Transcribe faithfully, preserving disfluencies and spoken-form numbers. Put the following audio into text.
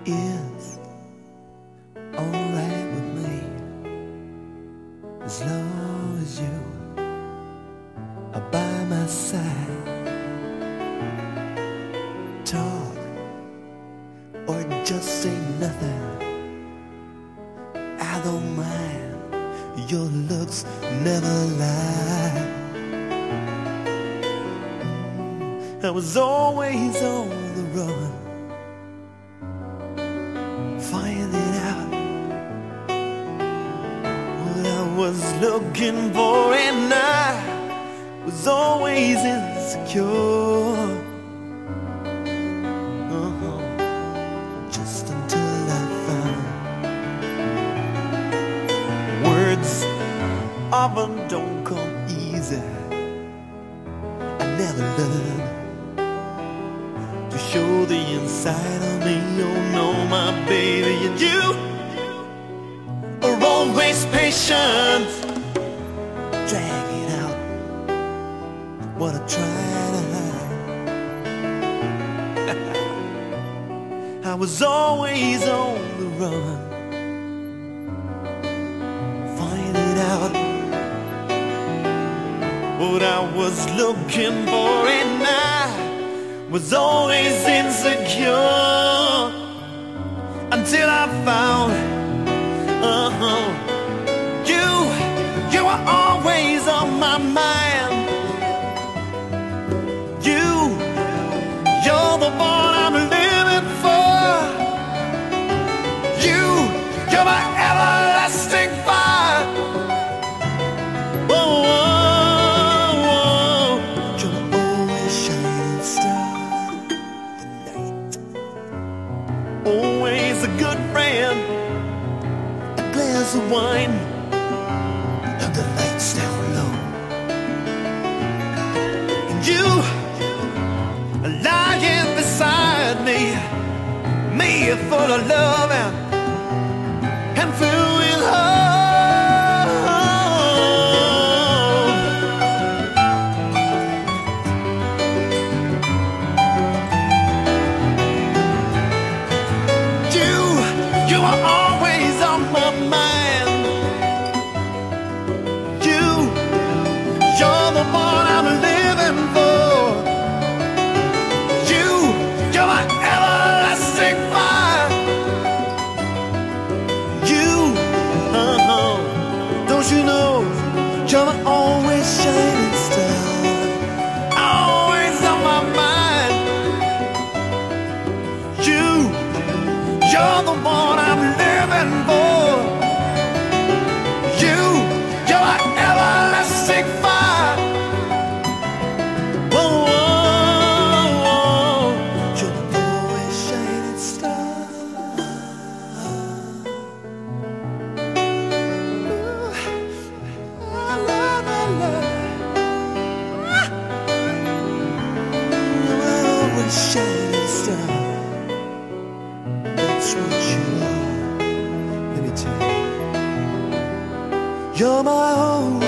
is alright with me, as long as you are by my side. Talk or just say nothing, I don't mind, your looks never lie. I was always on the run, finding out what I was looking for, and I was always insecure. Uh-huh. Just until I found words often don't come easy. I never learned to show the inside of me. Oh no, my baby, and you are always patient, dragging out what I try to hide. I was always on the run, finding out what I was looking for, and I was always insecure until I found uh-huh, you, you were always on my mind. You, you're the one I'm living for. You, you're my everlasting fire. Whoa, whoa, whoa. You're my always shining star. Always a good friend, a glass of wine, and the lights down low. And you are lying beside me, me full of love and, and filled with hope. You are always on my mind. You, you're the one I'm living for. You, you're my everlasting fire. You, uh-huh, don't you know, you're my always shining star, always on my mind. You, you're the one I'm living for. You, you're my everlasting fire. Whoa, whoa, whoa. You're the always shining star. Ooh, I love, I love. You're my always shining star. That's what you are. Let me tell you, you're my own.